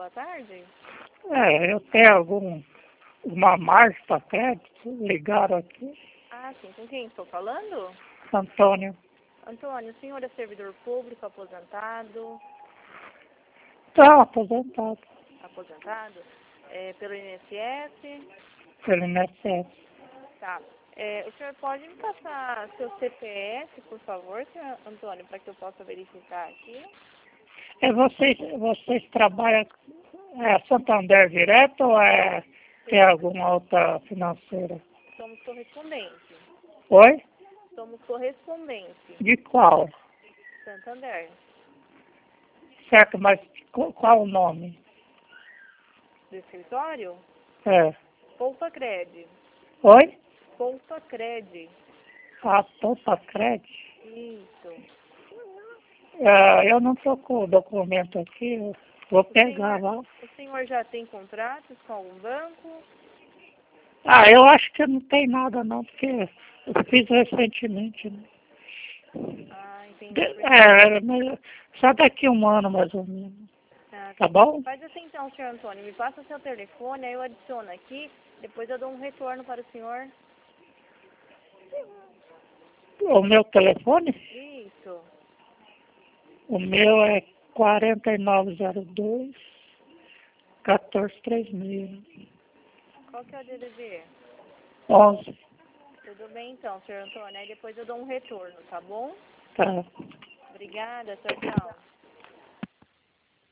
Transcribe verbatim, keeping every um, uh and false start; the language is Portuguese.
boa tarde. É, eu tenho algum, uma margem para crédito, ligaram aqui. Ah, sim. Com quem estou falando? Antônio. Antônio, o senhor é servidor público, aposentado? Está aposentado Aposentado? É, pelo I N S S? pelo I N S S. Tá. É, o senhor pode me passar seu C P F, por favor, senhor Antônio, para que eu possa verificar aqui? É, vocês, vocês trabalham, é Santander direto ou é, tem alguma outra financeira? Somos correspondente. Oi? Somos correspondente. De qual? Santander. Certo, mas qual, qual o nome? Do escritório? É. Poupa Cred. Oi? Poupa Cred. A Poupa Crédito? Isso. É, eu não estou com o documento aqui, eu vou pegar lá. O senhor já tem contratos com algum banco? Ah, eu acho que não tem nada não, porque eu fiz recentemente. Né? Ah, entendi. De- É, mas só daqui a um ano mais ou menos. Ah, Tá bom? faz assim então, senhor Antônio. Me passa seu telefone, aí eu adiciono aqui. Depois eu dou um retorno para o senhor. O meu telefone? Isso. O meu é quatro nove zero dois, um quatro três seis. Qual que é o D D D? onze. Tudo bem então, senhor Antônio. Aí depois eu dou um retorno, tá bom? Tá. Obrigada, tchau, tchau.